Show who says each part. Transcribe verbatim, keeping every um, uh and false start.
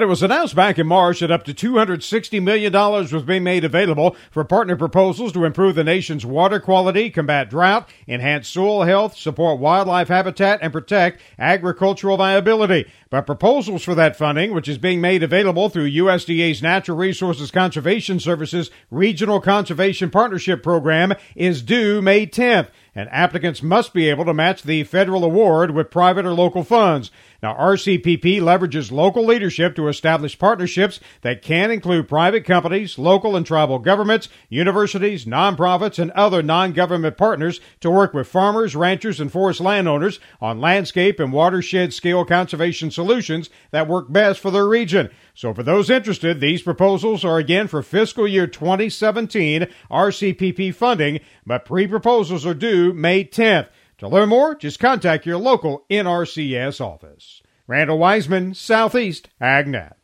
Speaker 1: It was announced back in March that up to two hundred sixty million dollars was being made available for partner proposals to improve the nation's water quality, combat drought, enhance soil health, support wildlife habitat, and protect agricultural viability. But proposals for that funding, which is being made available through U S D A's Natural Resources Conservation Services Regional Conservation Partnership Program, is due May tenth, and applicants must be able to match the federal award with private or local funds. Now, R C P P leverages local leadership to establish partnerships that can include private companies, local and tribal governments, universities, nonprofits, and other non-government partners to work with farmers, ranchers, and forest landowners on landscape and watershed scale conservation solutions that work best for their region. So for those interested, these proposals are again for fiscal year twenty seventeen R C P P funding, but pre-proposals are due May tenth. To learn more, just contact your local N R C S office. Randall Wiseman, Southeast AgNet.